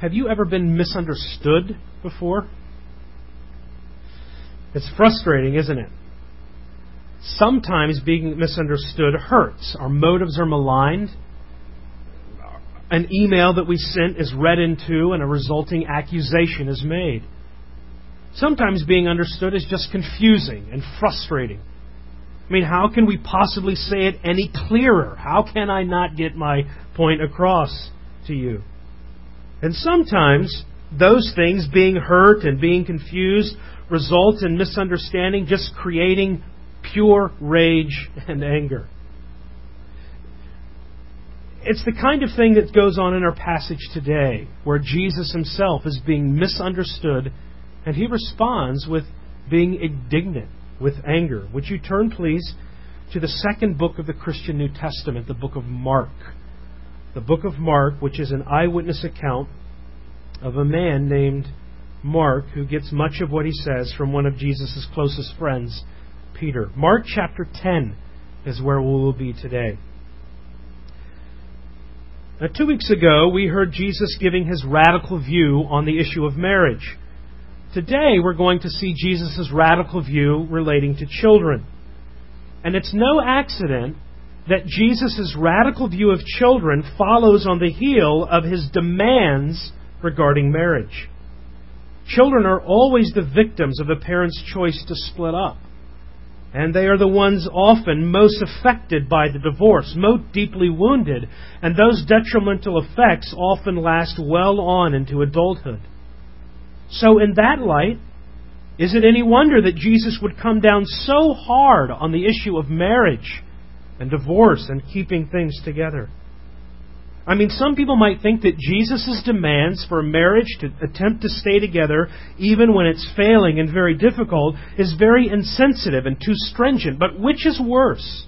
Have you ever been misunderstood before? It's frustrating, isn't it? Sometimes being misunderstood hurts. Our motives are maligned. An email that we sent is read into and a resulting accusation is made. Sometimes being understood is just confusing and frustrating. I mean, how can we possibly say it any clearer? How can I not get my point across to you? And sometimes those things, being hurt and being confused, result in misunderstanding, just creating pure rage and anger. It's the kind of thing that goes on in our passage today, where Jesus himself is being misunderstood, and he responds with being indignant, with anger. Would you turn, please, to the second book of the Christian New Testament, the book of Mark. The book of Mark, which is an eyewitness account of a man named Mark, who gets much of what he says from one of Jesus' closest friends, Peter. Mark chapter 10 is where we will be today. Now, 2 weeks ago, we heard Jesus giving his radical view on the issue of marriage. Today, we're going to see Jesus' radical view relating to children. And it's no accident that Jesus' radical view of children follows on the heel of his demands regarding marriage. Children are always the victims of a parent's choice to split up. And they are the ones often most affected by the divorce, most deeply wounded, and those detrimental effects often last well on into adulthood. So in that light, is it any wonder that Jesus would come down so hard on the issue of marriage and divorce and keeping things together? I mean, some people might think that Jesus' demands for a marriage to attempt to stay together, even when it's failing and very difficult, is very insensitive and too stringent. But which is worse?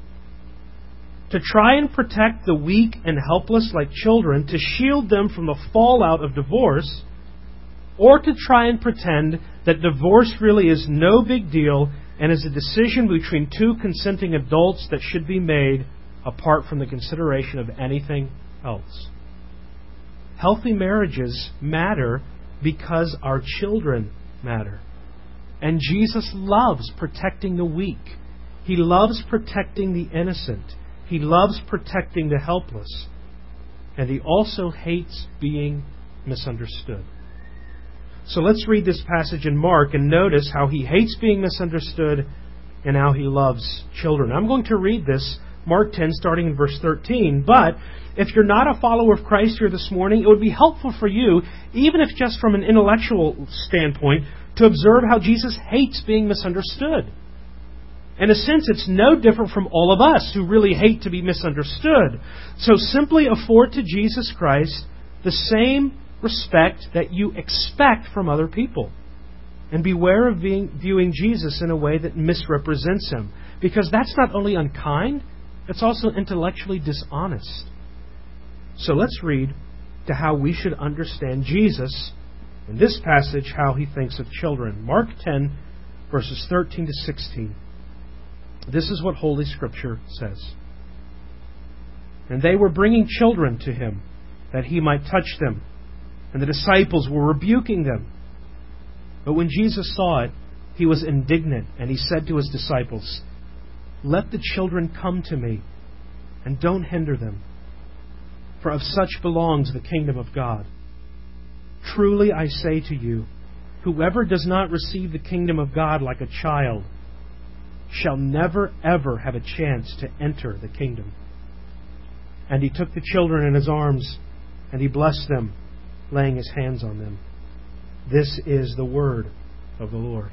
To try and protect the weak and helpless like children, to shield them from the fallout of divorce, or to try and pretend that divorce really is no big deal and is a decision between two consenting adults that should be made apart from the consideration of anything else. Healthy marriages matter because our children matter. And Jesus loves protecting the weak. He loves protecting the innocent. He loves protecting the helpless. And he also hates being misunderstood. So let's read this passage in Mark and notice how he hates being misunderstood and how he loves children. I'm going to read this, Mark 10, starting in verse 13. But if you're not a follower of Christ here this morning, it would be helpful for you, even if just from an intellectual standpoint, to observe how Jesus hates being misunderstood. In a sense, it's no different from all of us who really hate to be misunderstood. So simply afford to Jesus Christ the same respect that you expect from other people. And beware of viewing Jesus in a way that misrepresents him. Because that's not only unkind, it's also intellectually dishonest. So let's read to how we should understand Jesus in this passage, how he thinks of children. Mark 10, verses 13 to 16. This is what Holy Scripture says. And they were bringing children to him, that he might touch them. And the disciples were rebuking them. But when Jesus saw it, he was indignant, and he said to his disciples, "Let the children come to me, and don't hinder them, for of such belongs the kingdom of God. Truly I say to you, whoever does not receive the kingdom of God like a child shall never ever have a chance to enter the kingdom." And he took the children in his arms, and he blessed them, laying his hands on them. This is the word of the Lord.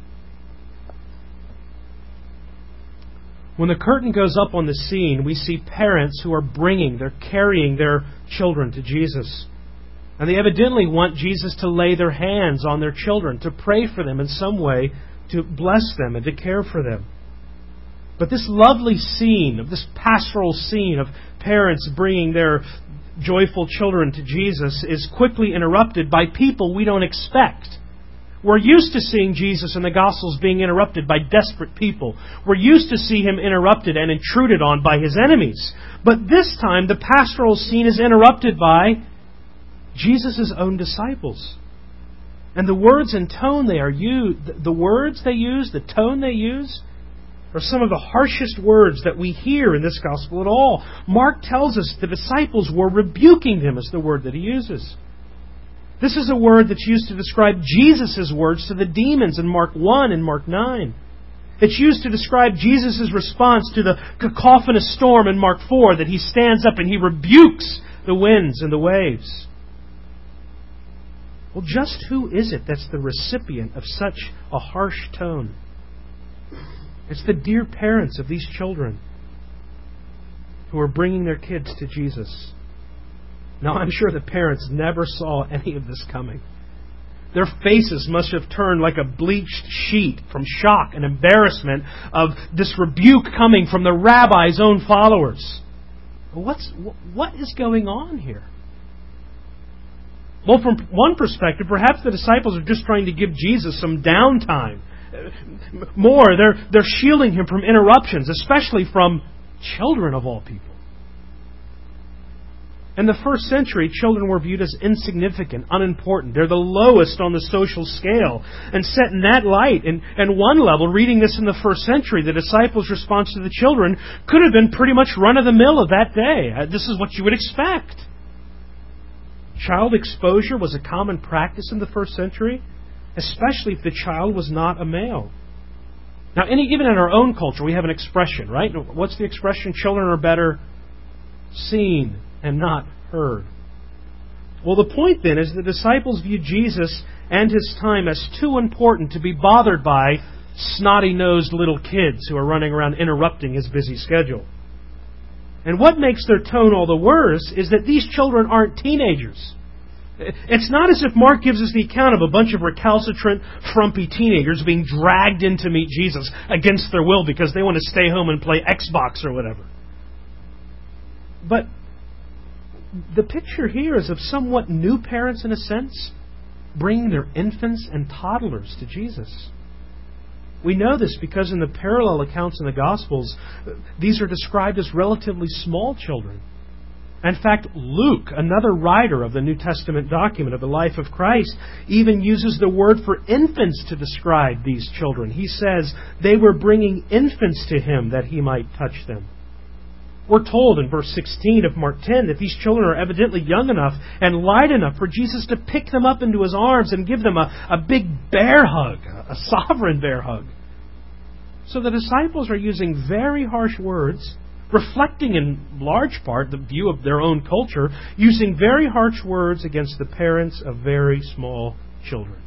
When the curtain goes up on the scene, we see parents who are they're carrying their children to Jesus. And they evidently want Jesus to lay their hands on their children, to pray for them in some way, to bless them and to care for them. But this lovely scene, this pastoral scene of parents bringing their joyful children to Jesus, is quickly interrupted by people we don't expect. We're used to seeing Jesus in the Gospels being interrupted by desperate people. We're used to see him interrupted and intruded on by his enemies. But this time, the pastoral scene is interrupted by Jesus' own disciples. And the words and tone they use, the tone they use, are some of the harshest words that we hear in this gospel at all. Mark tells us the disciples were rebuking him, is the word that he uses. This is a word that's used to describe Jesus' words to the demons in Mark 1 and Mark 9. It's used to describe Jesus' response to the cacophonous storm in Mark 4, that he stands up and he rebukes the winds and the waves. Well, just who is it that's the recipient of such a harsh tone? It's the dear parents of these children who are bringing their kids to Jesus. Now, I'm sure the parents never saw any of this coming. Their faces must have turned like a bleached sheet from shock and embarrassment of this rebuke coming from the rabbi's own followers. What is going on here? Well, from one perspective, perhaps the disciples are just trying to give Jesus some downtime. More, they're shielding him from interruptions, especially from children of all people. In the first century, children were viewed as insignificant, unimportant. They're the lowest on the social scale. And set in that light, and one level, reading this in the first century, the disciples' response to the children could have been pretty much run-of-the-mill of that day. This is what you would expect. Child exposure was a common practice in the first century, especially if the child was not a male. Now, even in our own culture, we have an expression, right? What's the expression? Children are better seen and not heard. Well, the point then is the disciples viewed Jesus and his time as too important to be bothered by snotty-nosed little kids who are running around interrupting his busy schedule. And what makes their tone all the worse is that these children aren't teenagers. It's not as if Mark gives us the account of a bunch of recalcitrant, frumpy teenagers being dragged in to meet Jesus against their will because they want to stay home and play Xbox or whatever. But the picture here is of somewhat new parents, in a sense, bringing their infants and toddlers to Jesus. We know this because in the parallel accounts in the Gospels, these are described as relatively small children. In fact, Luke, another writer of the New Testament document of the life of Christ, even uses the word for infants to describe these children. He says they were bringing infants to him that he might touch them. We're told in verse 16 of Mark 10 that these children are evidently young enough and light enough for Jesus to pick them up into his arms and give them a big bear hug, a sovereign bear hug. So the disciples are using very harsh words, reflecting in large part the view of their own culture, using very harsh words against the parents of very small children.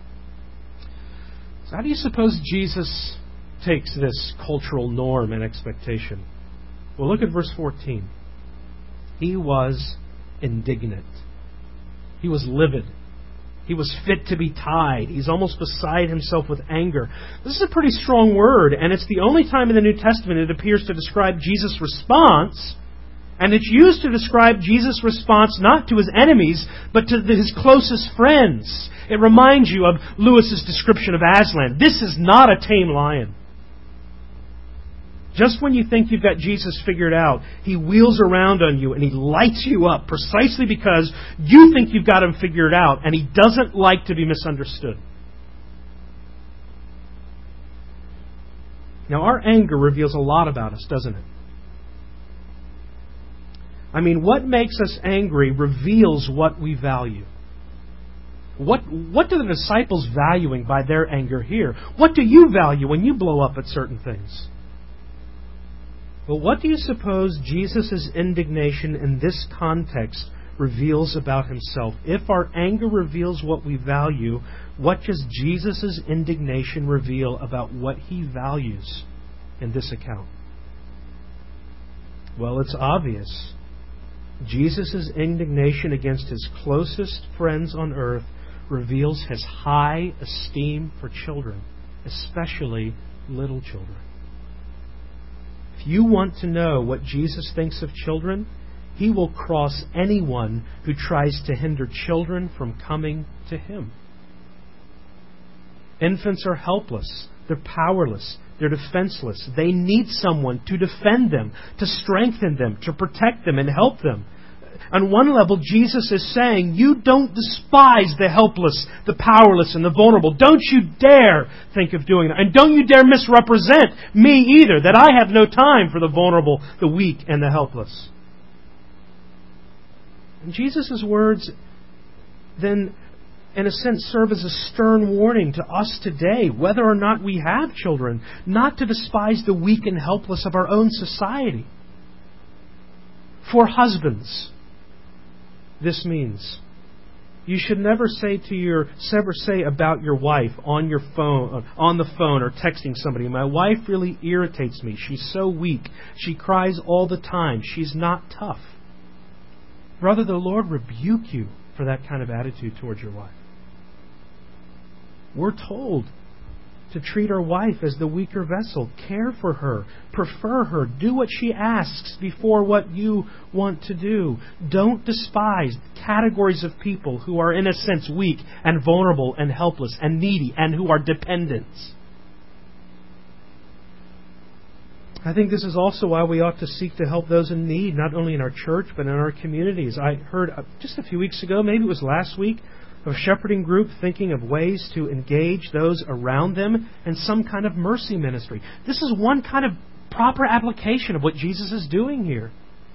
So how do you suppose Jesus takes this cultural norm and expectation? Well, look at verse 14. He was indignant. He was livid. He was fit to be tied. He's almost beside himself with anger. This is a pretty strong word, and it's the only time in the New Testament it appears to describe Jesus' response, and it's used to describe Jesus' response not to his enemies, but to his closest friends. It reminds you of Lewis's description of Aslan. This is not a tame lion. Just when you think you've got Jesus figured out, he wheels around on you and he lights you up precisely because you think you've got him figured out, and he doesn't like to be misunderstood. Now, our anger reveals a lot about us, doesn't it? I mean, what makes us angry reveals what we value. What do the disciples valuing by their anger here? What do you value when you blow up at certain things? Well, what do you suppose Jesus' indignation in this context reveals about himself? If our anger reveals what we value, what does Jesus' indignation reveal about what he values in this account? Well, it's obvious. Jesus' indignation against his closest friends on earth reveals his high esteem for children, especially little children. If you want to know what Jesus thinks of children, he will cross anyone who tries to hinder children from coming to him. Infants are helpless. They're powerless. They're defenseless. They need someone to defend them, to strengthen them, to protect them and help them. On one level, Jesus is saying, you don't despise the helpless, the powerless, and the vulnerable. Don't you dare think of doing that. And don't you dare misrepresent me either, that I have no time for the vulnerable, the weak, and the helpless. And Jesus' words then, in a sense, serve as a stern warning to us today, whether or not we have children, not to despise the weak and helpless of our own society. For husbands, this means you should never say about your wife on the phone or texting somebody, my wife really irritates me. She's so weak. She cries all the time. She's not tough. Rather, the Lord rebuke you for that kind of attitude towards your wife. We're told to treat our wife as the weaker vessel, care for her, prefer her, do what she asks before what you want to do. Don't despise categories of people who are in a sense weak and vulnerable and helpless and needy and who are dependents. I think this is also why we ought to seek to help those in need, not only in our church but in our communities. I heard just a few weeks ago, maybe it was last week, of a shepherding group thinking of ways to engage those around them in some kind of mercy ministry. This is one kind of proper application of what Jesus is doing here.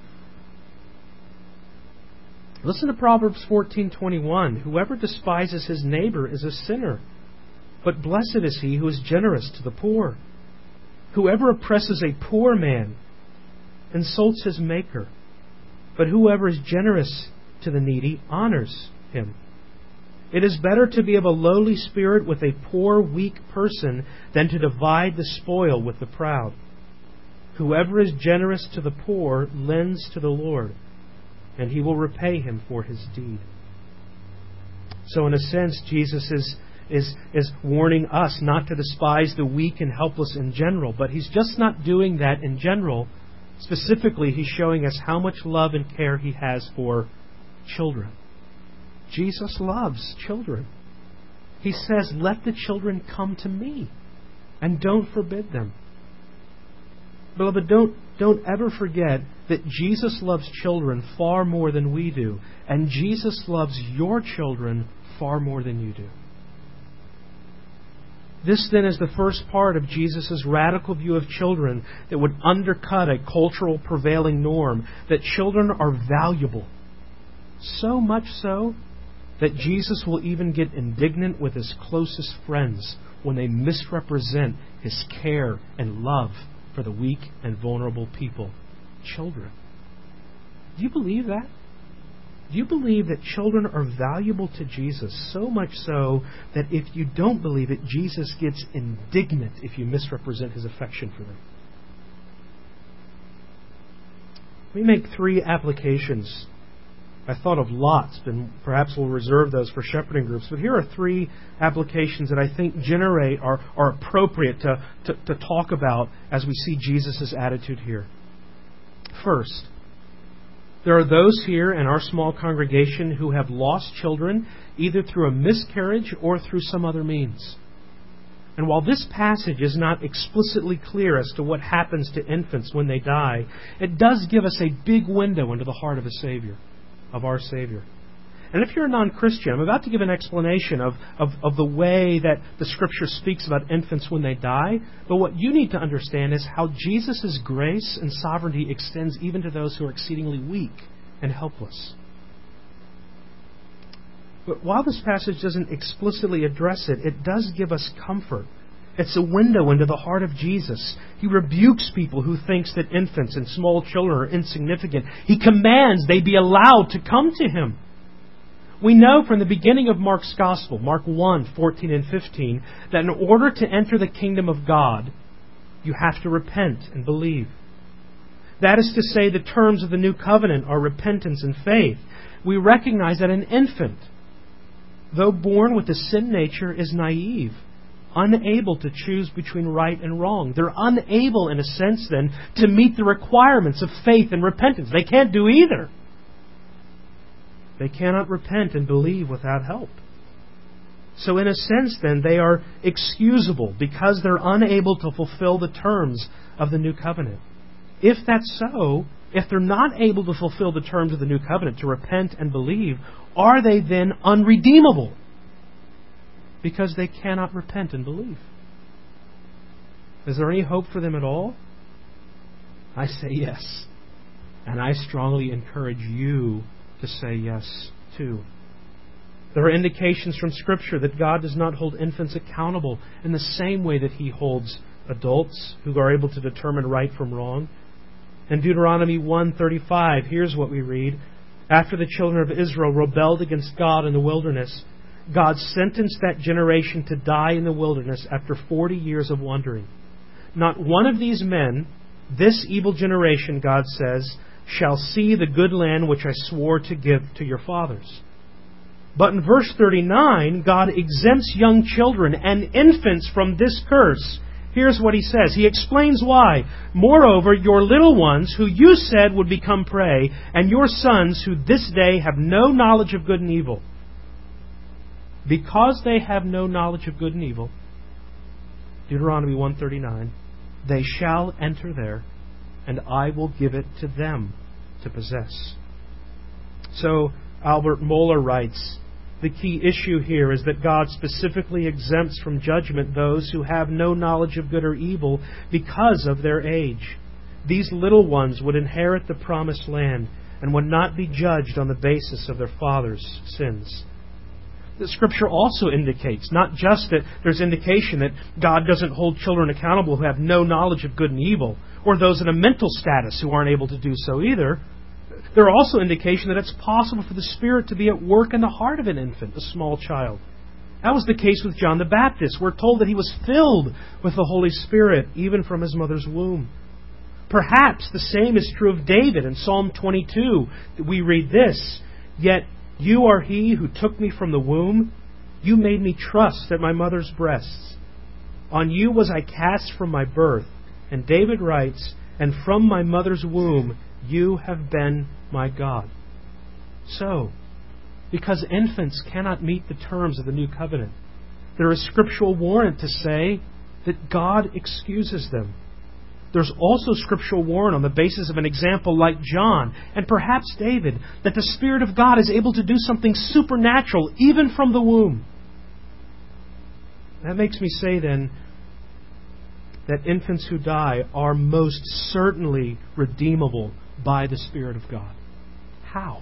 Listen to Proverbs 14:21. Whoever despises his neighbor is a sinner, but blessed is he who is generous to the poor. Whoever oppresses a poor man insults his maker, but whoever is generous to the needy honors him. It is better to be of a lowly spirit with a poor, weak person than to divide the spoil with the proud. Whoever is generous to the poor lends to the Lord, and He will repay him for his deed. So in a sense, Jesus is warning us not to despise the weak and helpless in general, but He's just not doing that in general. Specifically, He's showing us how much love and care He has for children. Jesus loves children. He says, let the children come to me and don't forbid them. Beloved, don't ever forget that Jesus loves children far more than we do, and Jesus loves your children far more than you do. This then is the first part of Jesus' radical view of children that would undercut a cultural prevailing norm, that children are valuable. So much so that Jesus will even get indignant with His closest friends when they misrepresent His care and love for the weak and vulnerable people, children. Do you believe that? Do you believe that children are valuable to Jesus, so much so that if you don't believe it, Jesus gets indignant if you misrepresent His affection for them? Let me make 3 applications. I thought of lots, and perhaps we'll reserve those for shepherding groups. But here are 3 applications that I think are appropriate to talk about as we see Jesus' attitude here. First, there are those here in our small congregation who have lost children either through a miscarriage or through some other means. And while this passage is not explicitly clear as to what happens to infants when they die, it does give us a big window into the heart of a Savior. Of our Savior. And if you're a non-Christian, I'm about to give an explanation of the way that the Scripture speaks about infants when they die. But what you need to understand is how Jesus' grace and sovereignty extends even to those who are exceedingly weak and helpless. But while this passage doesn't explicitly address it, it does give us comfort. It's a window into the heart of Jesus. He rebukes people who think that infants and small children are insignificant. He commands they be allowed to come to Him. We know from the beginning of Mark's Gospel, Mark 1:14 and 15, that in order to enter the kingdom of God, you have to repent and believe. That is to say, the terms of the new covenant are repentance and faith. We recognize that an infant, though born with a sin nature, is naive, unable to choose between right and wrong. They're unable, in a sense, then, to meet the requirements of faith and repentance. They can't do either. They cannot repent and believe without help. So in a sense, then, they are excusable because they're unable to fulfill the terms of the new covenant. If that's so, if they're not able to fulfill the terms of the new covenant, to repent and believe, are they then unredeemable? Because they cannot repent and believe. Is there any hope for them at all? I say yes. And I strongly encourage you to say yes too. There are indications from Scripture that God does not hold infants accountable in the same way that He holds adults who are able to determine right from wrong. In Deuteronomy 1:35, here's what we read. After the children of Israel rebelled against God in the wilderness, God sentenced that generation to die in the wilderness after 40 years of wandering. Not one of these men, this evil generation, God says, shall see the good land which I swore to give to your fathers. But in verse 39, God exempts young children and infants from this curse. Here's what He says. He explains why. Moreover, your little ones, who you said would become prey, and your sons, who this day have no knowledge of good and evil. Because they have no knowledge of good and evil, Deuteronomy 1:39, they shall enter there, and I will give it to them to possess. So, Albert Mohler writes, the key issue here is that God specifically exempts from judgment those who have no knowledge of good or evil because of their age. These little ones would inherit the promised land and would not be judged on the basis of their fathers' sins. The Scripture also indicates, not just that there's indication that God doesn't hold children accountable who have no knowledge of good and evil, or those in a mental status who aren't able to do so either. There are also indication that it's possible for the Spirit to be at work in the heart of an infant, a small child. That was the case with John the Baptist. We're told that he was filled with the Holy Spirit, even from his mother's womb. Perhaps the same is true of David in Psalm 22. We read this, Yet you are He who took me from the womb. You made me trust at my mother's breasts. On you was I cast from my birth. And David writes, And from my mother's womb you have been my God. So, because infants cannot meet the terms of the new covenant, there is scriptural warrant to say that God excuses them. There's also scriptural warrant on the basis of an example like John and perhaps David that the Spirit of God is able to do something supernatural even from the womb. That makes me say then that infants who die are most certainly redeemable by the Spirit of God. How?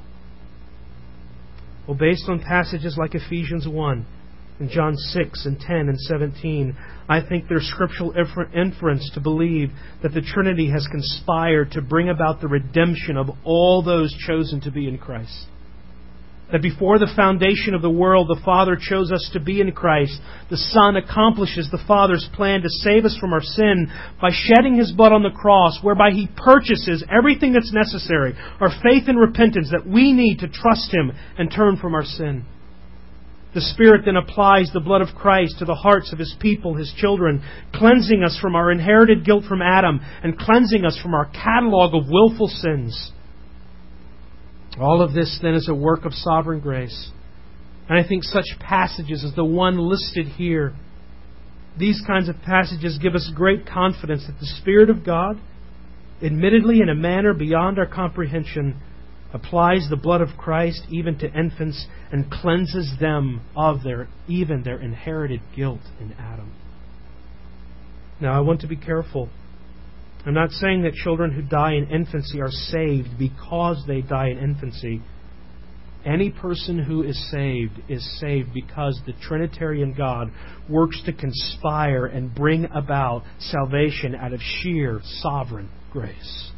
Well, based on passages like Ephesians 1 and John 6 and 10 and 17, I think there's scriptural inference to believe that the Trinity has conspired to bring about the redemption of all those chosen to be in Christ. That before the foundation of the world, the Father chose us to be in Christ. The Son accomplishes the Father's plan to save us from our sin by shedding His blood on the cross, whereby He purchases everything that's necessary, our faith and repentance that we need to trust Him and turn from our sin. The Spirit then applies the blood of Christ to the hearts of His people, His children, cleansing us from our inherited guilt from Adam and cleansing us from our catalog of willful sins. All of this then is a work of sovereign grace. And I think such passages as the one listed here, these kinds of passages give us great confidence that the Spirit of God, admittedly in a manner beyond our comprehension, applies the blood of Christ even to infants and cleanses them of their inherited guilt in Adam. Now, I want to be careful. I'm not saying that children who die in infancy are saved because they die in infancy. Any person who is saved because the Trinitarian God works to conspire and bring about salvation out of sheer sovereign grace.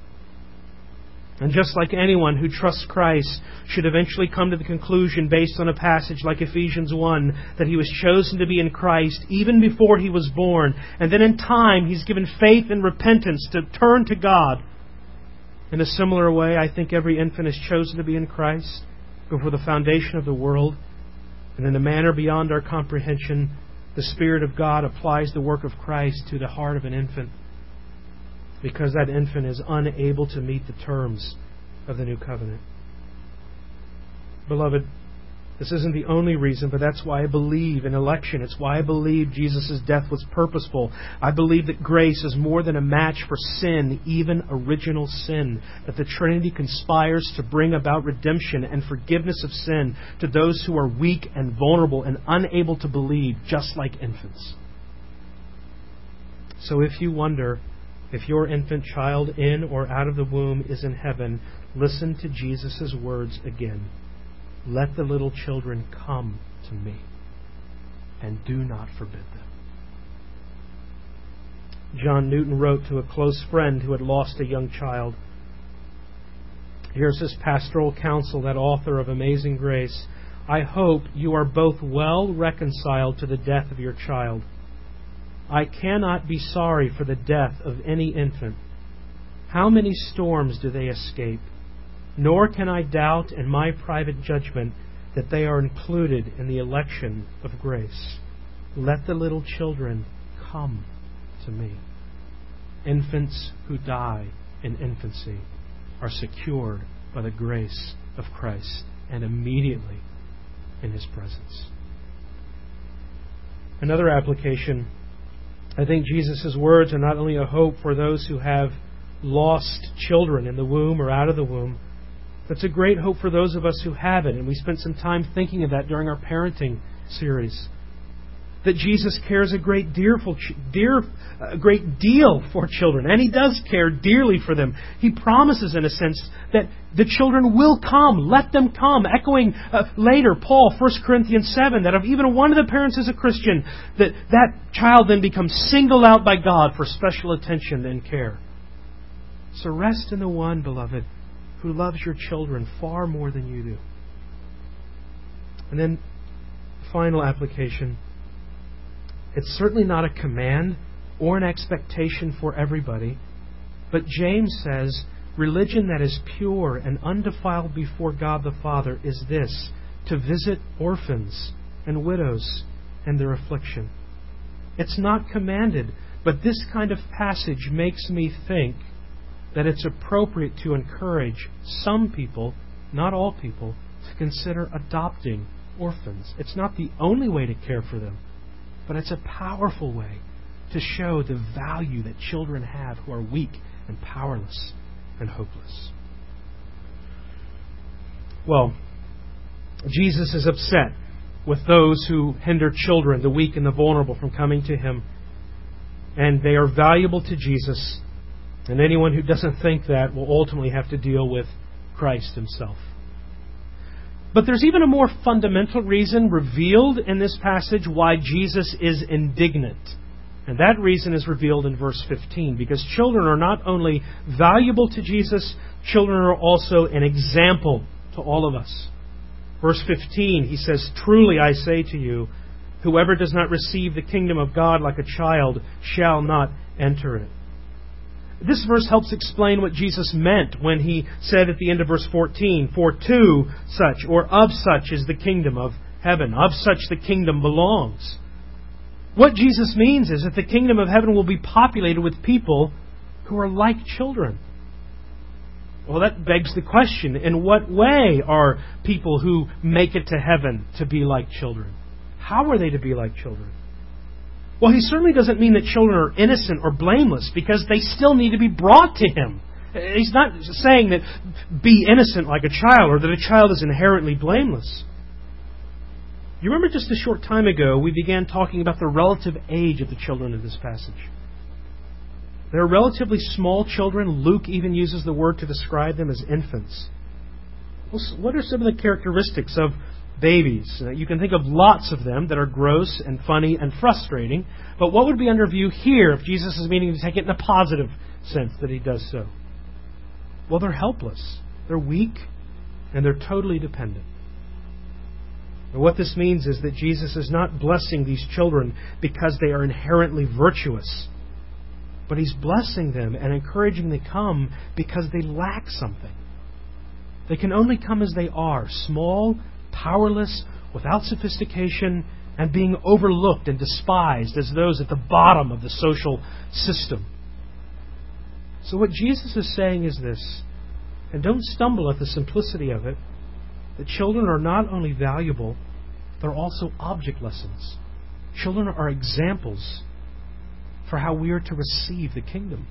And just like anyone who trusts Christ should eventually come to the conclusion based on a passage like Ephesians 1 that he was chosen to be in Christ even before he was born, and then in time he's given faith and repentance to turn to God. In a similar way, I think every infant is chosen to be in Christ before the foundation of the world, and in a manner beyond our comprehension, the Spirit of God applies the work of Christ to the heart of an infant, because that infant is unable to meet the terms of the new covenant. Beloved, This isn't the only reason, but that's why I believe in election. It's why I believe Jesus' death was purposeful. I believe that grace is more than a match for sin, even original sin. That the Trinity conspires to bring about redemption and forgiveness of sin to those who are weak and vulnerable and unable to believe, just like infants. So if you wonder if your infant child in or out of the womb is in heaven, listen to Jesus' words again. Let the little children come to me, and do not forbid them. John Newton wrote to a close friend who had lost a young child. Here's his pastoral counsel, that author of Amazing Grace. I hope you are both well reconciled to the death of your child. I cannot be sorry for the death of any infant. How many storms do they escape? Nor can I doubt in my private judgment that they are included in the election of grace. Let the little children come to me. Infants who die in infancy are secured by the grace of Christ and immediately in His presence. Another application, I think Jesus' words are not only a hope for those who have lost children in the womb or out of the womb, but it's a great hope for those of us who haven't. And we spent some time thinking of that during our parenting series. That Jesus cares a great deal for children. And He does care dearly for them. He promises, in a sense, that the children will come. Let them come. Echoing later, Paul, 1 Corinthians 7, that if even one of the parents is a Christian, that child then becomes singled out by God for special attention and care. So rest in the one, beloved, who loves your children far more than you do. And then, final application. It's certainly not a command or an expectation for everybody, but James says, religion that is pure and undefiled before God the Father is this, to visit orphans and widows and their affliction. It's not commanded, but this kind of passage makes me think that it's appropriate to encourage some people, not all people, to consider adopting orphans. It's not the only way to care for them, but it's a powerful way to show the value that children have who are weak and powerless and hopeless. Well, Jesus is upset with those who hinder children, the weak and the vulnerable, from coming to Him. And they are valuable to Jesus. And anyone who doesn't think that will ultimately have to deal with Christ Himself. But there's even a more fundamental reason revealed in this passage why Jesus is indignant. And that reason is revealed in verse 15. Because children are not only valuable to Jesus, children are also an example to all of us. Verse 15, He says, "Truly I say to you, whoever does not receive the kingdom of God like a child shall not enter it." This verse helps explain what Jesus meant when He said at the end of verse 14, "For to such or of such is the kingdom of heaven. Of such the kingdom belongs." What Jesus means is that the kingdom of heaven will be populated with people who are like children. Well, that begs the question, in what way are people who make it to heaven to be like children? How are they to be like children? Well, He certainly doesn't mean that children are innocent or blameless, because they still need to be brought to Him. He's not saying that be innocent like a child, or that a child is inherently blameless. You remember just a short time ago, we began talking about the relative age of the children in this passage. They're relatively small children. Luke even uses the word to describe them as infants. Well, what are some of the characteristics of babies? You can think of lots of them that are gross and funny and frustrating. But what would be under view here if Jesus is meaning to take it in a positive sense that He does so? Well, they're helpless. They're weak. And they're totally dependent. And what this means is that Jesus is not blessing these children because they are inherently virtuous. But He's blessing them and encouraging them to come because they lack something. They can only come as they are, small, powerless, without sophistication, and being overlooked and despised as those at the bottom of the social system. So what Jesus is saying is this, and don't stumble at the simplicity of it. that children are not only valuable, they're also object lessons. Children are examples for how we are to receive the kingdom.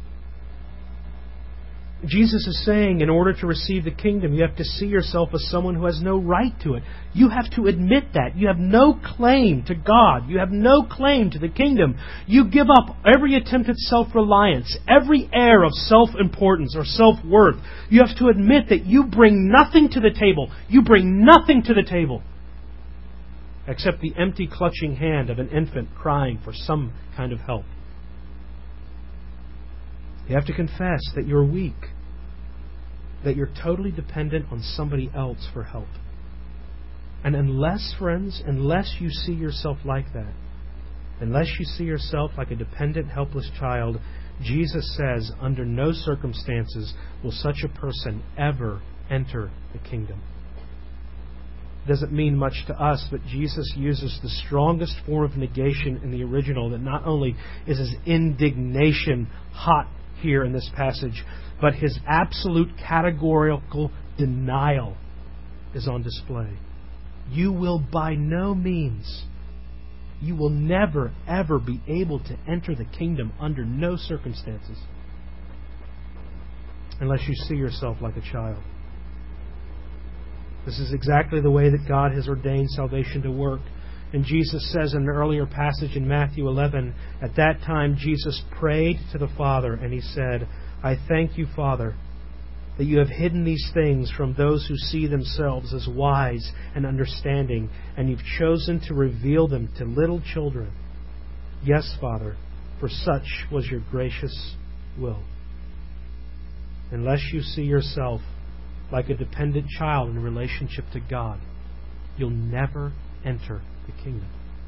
Jesus is saying, in order to receive the kingdom, you have to see yourself as someone who has no right to it. You have to admit that. You have no claim to God. You have no claim to the kingdom. You give up every attempt at self-reliance, every air of self-importance or self-worth. You have to admit that you bring nothing to the table. You bring nothing to the table except the empty clutching hand of an infant crying for some kind of help. You have to confess that you're weak, that you're totally dependent on somebody else for help. And unless you see yourself like that, unless you see yourself like a dependent, helpless child, Jesus says, under no circumstances will such a person ever enter the kingdom. It doesn't mean much to us, but Jesus uses the strongest form of negation in the original, that not only is his indignation hot here in this passage, but his absolute categorical denial is on display. You will by no means, you will never, ever be able to enter the kingdom under no circumstances unless you see yourself like a child. This is exactly the way that God has ordained salvation to work. And Jesus says in an earlier passage in Matthew 11, at that time Jesus prayed to the Father and he said, I thank you, Father, that you have hidden these things from those who see themselves as wise and understanding, and you've chosen to reveal them to little children. Yes, Father, for such was your gracious will. Unless you see yourself like a dependent child in relationship to God, you'll never enter the kingdom.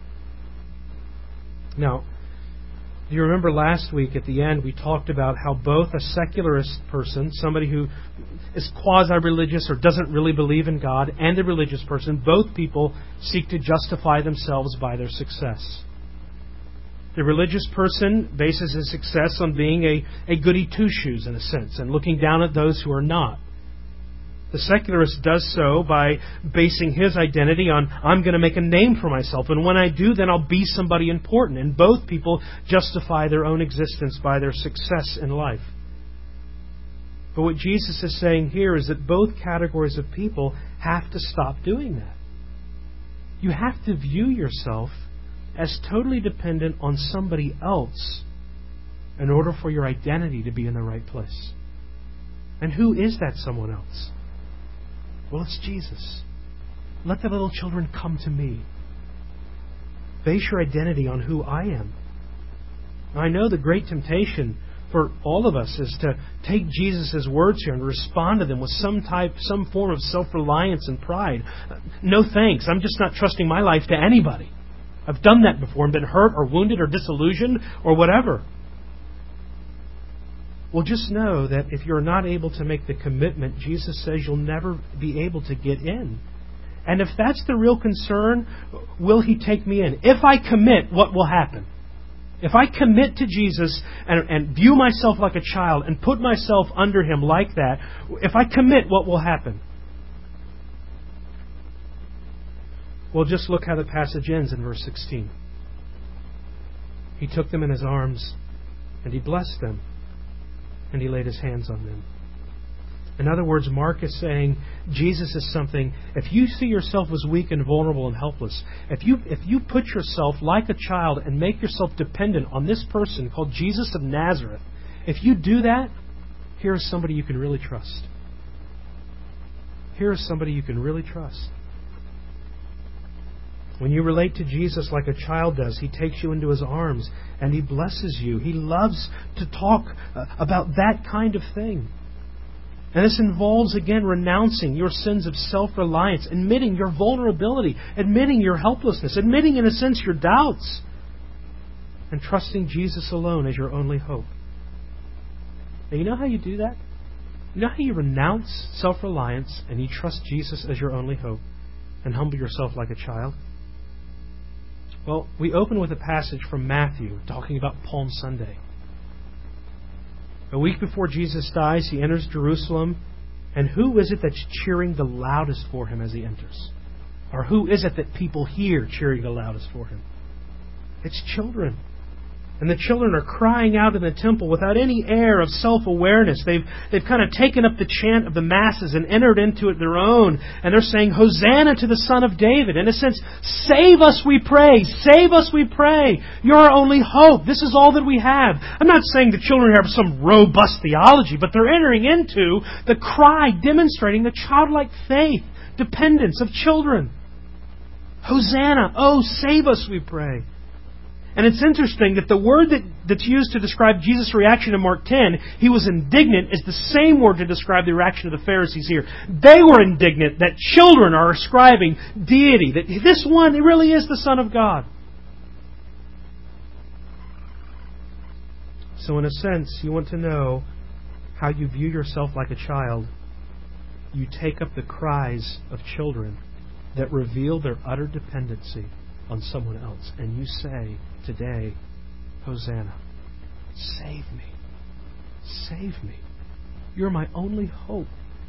Now, do you remember last week at the end we talked about how both a secularist person, somebody who is quasi-religious or doesn't really believe in God, and a religious person, both people seek to justify themselves by their success. The religious person bases his success on being a goody two-shoes in a sense, and looking down at those who are not. The secularist does so by basing his identity on, I'm going to make a name for myself, and when I do, then I'll be somebody important. And both people justify their own existence by their success in life. But what Jesus is saying here is that both categories of people have to stop doing that. You have to view yourself as totally dependent on somebody else in order for your identity to be in the right place. And who is that someone else? Well, it's Jesus. Let the little children come to me. Base your identity on who I am. Now, I know the great temptation for all of us is to take Jesus' words here and respond to them with some form of self-reliance and pride. No thanks. I'm just not trusting my life to anybody. I've done that before and been hurt or wounded or disillusioned or whatever. Well, just know that if you're not able to make the commitment, Jesus says you'll never be able to get in. And if that's the real concern, will He take me in? If I commit, what will happen? If I commit to Jesus and view myself like a child and put myself under Him like that, if I commit, what will happen? Well, just look how the passage ends in verse 16. He took them in His arms and He blessed them. And He laid His hands on them. In other words, Mark is saying Jesus is something, if you see yourself as weak and vulnerable and helpless, if you put yourself like a child and make yourself dependent on this person called Jesus of Nazareth, if you do that, here is somebody you can really trust. Here is somebody you can really trust. When you relate to Jesus like a child does, He takes you into His arms and He blesses you. He loves to talk about that kind of thing. And this involves, again, renouncing your sins of self-reliance, admitting your vulnerability, admitting your helplessness, admitting, in a sense, your doubts, and trusting Jesus alone as your only hope. Now, you know how you do that? You know how you renounce self-reliance and you trust Jesus as your only hope and humble yourself like a child? Well, we open with a passage from Matthew talking about Palm Sunday. A week before Jesus dies, He enters Jerusalem And who is it that's cheering the loudest for Him as He enters? Or who is it that people hear cheering the loudest for Him? It's children. And the children are crying out in the temple without any air of self-awareness. They've kind of taken up the chant of the masses and entered into it their own. And they're saying, Hosanna to the Son of David. In a sense, save us, we pray. Save us, we pray. You're our only hope. This is all that we have. I'm not saying the children have some robust theology, but they're entering into the cry demonstrating the childlike faith, dependence of children. Hosanna, oh, save us, we pray. And it's interesting that the word that's used to describe Jesus' reaction in Mark 10, He was indignant, is the same word to describe the reaction of the Pharisees here. They were indignant that children are ascribing deity, that this one really is the Son of God. So in a sense, you want to know how you view yourself like a child. You take up the cries of children that reveal their utter dependency on someone else. And you say today, Hosanna, save me. Save me. You're my only hope.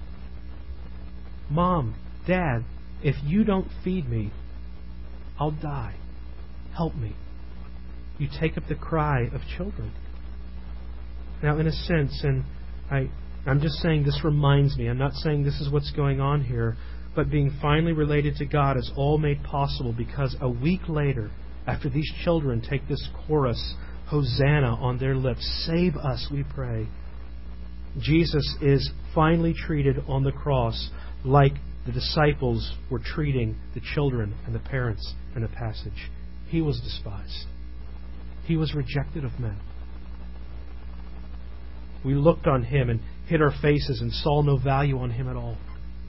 Mom, Dad, if you don't feed me, I'll die. Help me. You take up the cry of children. Now, in a sense, and I'm just saying this reminds me, I'm not saying this is what's going on here, but being finally related to God is all made possible because a week later, after these children take this chorus, Hosanna, on their lips, save us, we pray, Jesus is finally treated on the cross like the disciples were treating the children and the parents in the passage. He was despised. He was rejected of men. We looked on Him and hid our faces and saw no value on Him at all.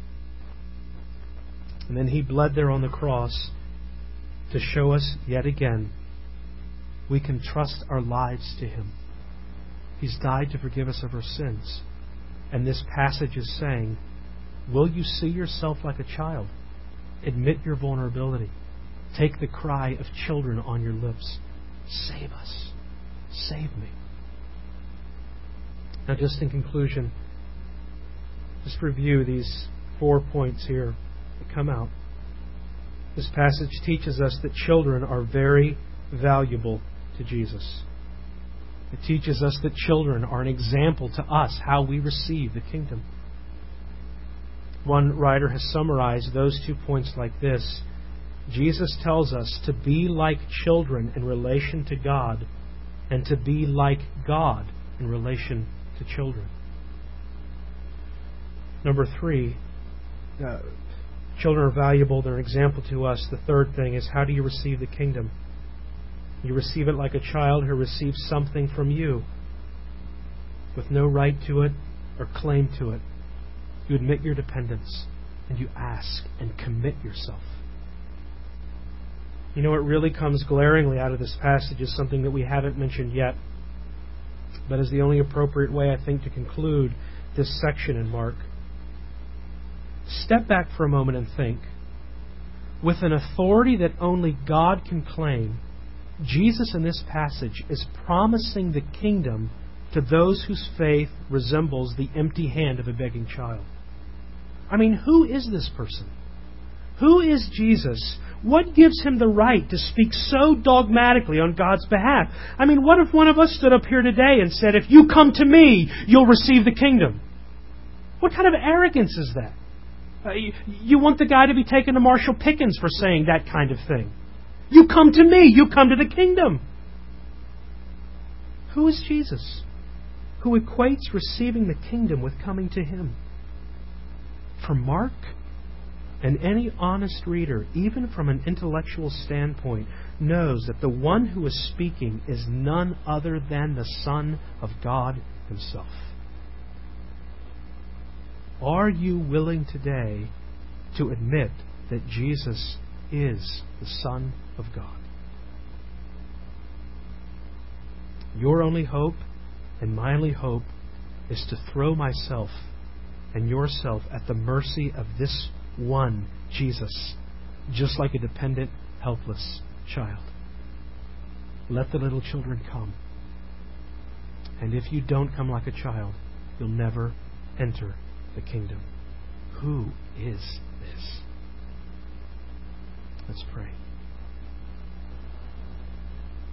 And then He bled there on the cross to show us yet again we can trust our lives to Him. He's died to forgive us of our sins. And this passage is saying, will you see yourself like a child? Admit your vulnerability. Take the cry of children on your lips. Save us. Save me. Now, just in conclusion, just review these 4 points here that come out. This passage teaches us that children are very valuable to Jesus. It teaches us that children are an example to us how we receive the kingdom. One writer has summarized those 2 points like this. Jesus tells us to be like children in relation to God and to be like God in relation to children. Number 3, children are valuable. They're an example to us. The third thing is, how do you receive the kingdom? You receive it like a child who receives something from you with no right to it or claim to it. You admit your dependence and you ask and commit yourself. You know, what really comes glaringly out of this passage is something that we haven't mentioned yet, but is the only appropriate way, I think, to conclude this section in Mark. Step back for a moment and think. With an authority that only God can claim, Jesus in this passage is promising the kingdom to those whose faith resembles the empty hand of a begging child. I mean, who is this person? Who is Jesus? What gives Him the right to speak so dogmatically on God's behalf? I mean, what if one of us stood up here today and said, if you come to me, you'll receive the kingdom? What kind of arrogance is that? You want the guy to be taken to Marshall Pickens for saying that kind of thing. You come to me, you come to the kingdom. Who is Jesus, who equates receiving the kingdom with coming to Him? For Mark and any honest reader, even from an intellectual standpoint, knows that the one who is speaking is none other than the Son of God Himself. Are you willing today to admit that Jesus is the Son of God? Your only hope and my only hope is to throw myself and yourself at the mercy of this one, Jesus, just like a dependent, helpless child. Let the little children come. And if you don't come like a child, you'll never enter the kingdom. Who is this? Let's pray.